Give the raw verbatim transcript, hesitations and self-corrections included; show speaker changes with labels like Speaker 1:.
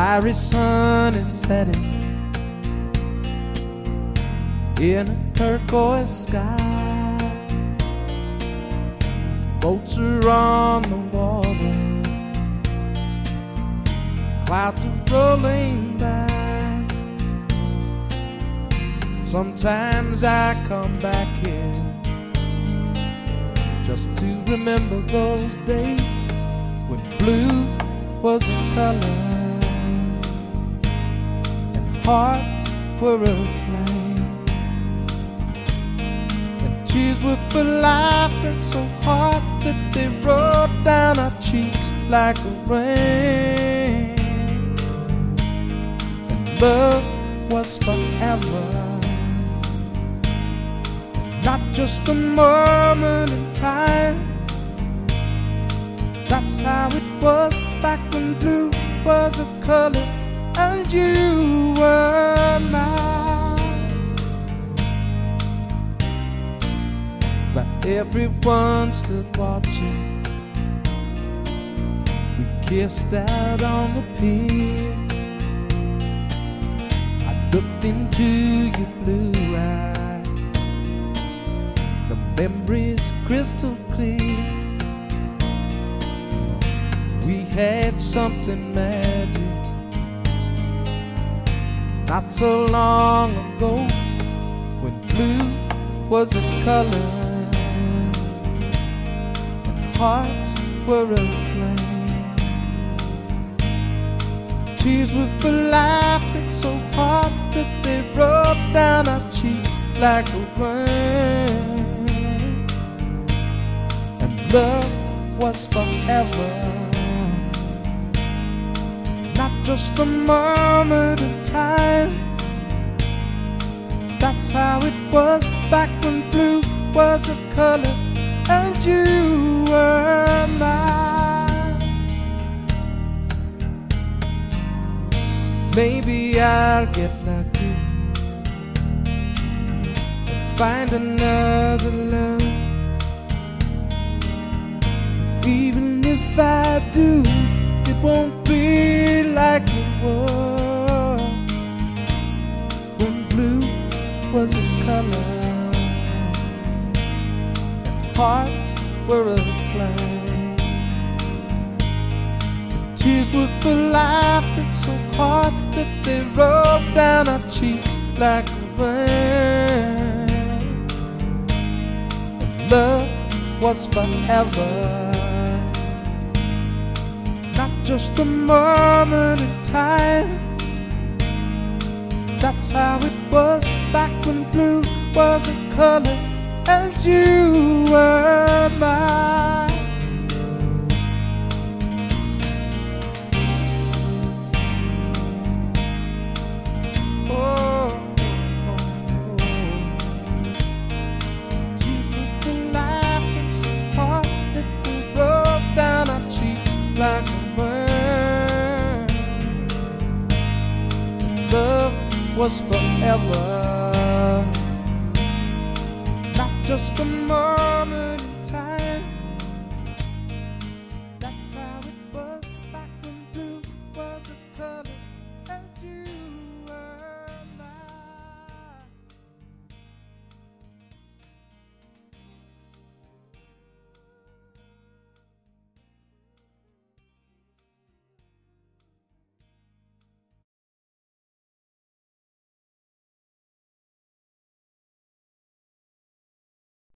Speaker 1: fiery sun is setting in a turquoise sky. Boats are on the water, clouds are rolling by. Sometimes I come back here just to remember those days when blue was a color and hearts were aflame, and tears were for laughter so hard that they rolled down our cheeks like rain. And love was forever, not just a moment in time. That's how it was back when blue was a color and you were mine. But everyone stood watching. We kissed out on the pier. I looked into your blue eyes, the memories crystal clear. We had something magic not so long ago, when blue was a color and hearts were aflame. Tears were for laughter so hard that they rolled down our cheeks like rain. And love was forever, not just a moment in time. That's how it was back when blue was a color and you were mine. Maybe I'll get lucky and find another love. Even if I do, it won't be like it was when blue was a color and hearts were aflame. Tears were for laughter so hard that they rolled down our cheeks like rain. And love was forever, not just a moment in time. That's how it was back when blue was a color and you were mine. Oh, oh, oh. Tears were for laughter so hard that they rolled down our cheeks like love was forever, not just a moment.